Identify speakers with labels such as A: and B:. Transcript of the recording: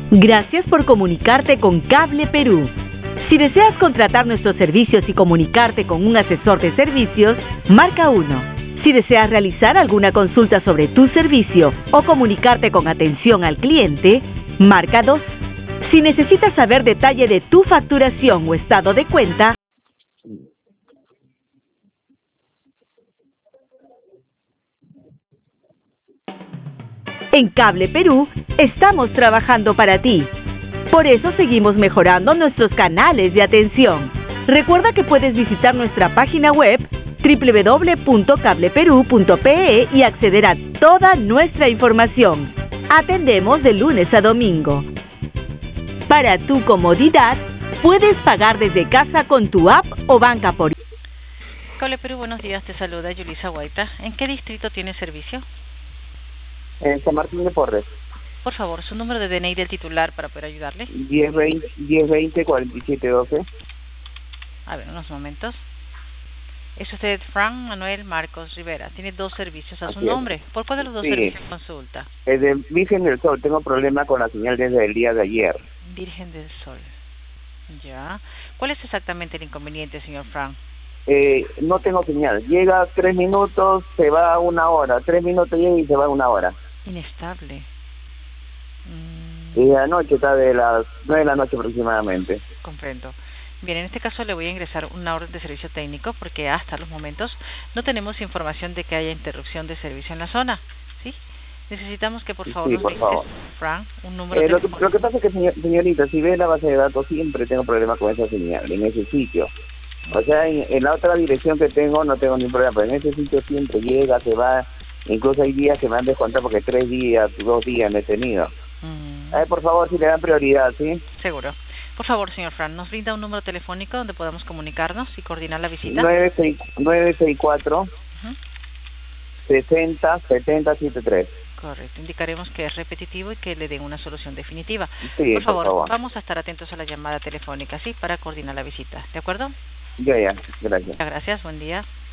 A: Gracias por comunicarte con Cable Perú. Si deseas contratar nuestros servicios y comunicarte con un asesor de servicios, marca 1. Si deseas realizar alguna consulta sobre tu servicio o comunicarte con atención al cliente, marca 2. Si necesitas saber detalle de tu facturación o estado de cuenta, en Cable Perú estamos trabajando para ti. Por eso seguimos mejorando nuestros canales de atención. Recuerda que puedes visitar nuestra página web www.cableperú.pe y acceder a toda nuestra información. Atendemos de lunes a domingo. Para tu comodidad, puedes pagar desde casa con tu app o banca por...
B: Cable Perú, buenos días, te saluda Yulisa Guaita. ¿En qué distrito tiene servicio?
C: En San Martín de Porres.
B: Por favor, su número de DNI del titular para poder ayudarle.
C: 1020-4712.
B: A ver, unos momentos. Es usted Frank Manuel Marcos Rivera. Tiene 2 servicios a su nombre. ¿Por cuál de los 2 servicios consulta?
C: Es de Virgen del Sol. Tengo problema con la señal desde el día de ayer.
B: Virgen del Sol. Ya. ¿Cuál es exactamente el inconveniente, señor Frank?
C: No tengo señal. Llega 3 minutos, se va 1 hora. 3 minutos llega y se va 1 hora.
B: Inestable.
C: Y anoche está de las 9 de la noche aproximadamente.
B: Comprendo. Bien, en este caso le voy a ingresar una orden de servicio técnico porque hasta los momentos no tenemos información de que haya interrupción de servicio en la zona, ¿sí? Necesitamos que por favor nos dices, Frank, un número de teléfono.
C: Lo que pasa es que, señorita, si ve la base de datos, siempre tengo problemas con esa señal, en ese sitio. O sea, en la otra dirección que tengo no tengo ningún problema, pero en ese sitio siempre llega, se va. Incluso hay días que me han descontado porque 3 días, 2 días me he tenido. A ver, por favor, si le dan prioridad, ¿sí?
B: Seguro. Por favor, señor Fran, ¿nos brinda un número telefónico donde podamos comunicarnos y coordinar la visita?
C: 964 60 70 73.
B: Correcto. Indicaremos que es repetitivo y que le den una solución definitiva.
C: Sí,
B: por favor, vamos a estar atentos a la llamada telefónica, ¿sí? Para coordinar la visita. ¿De acuerdo?
C: Ya, gracias.
B: Gracias, buen día.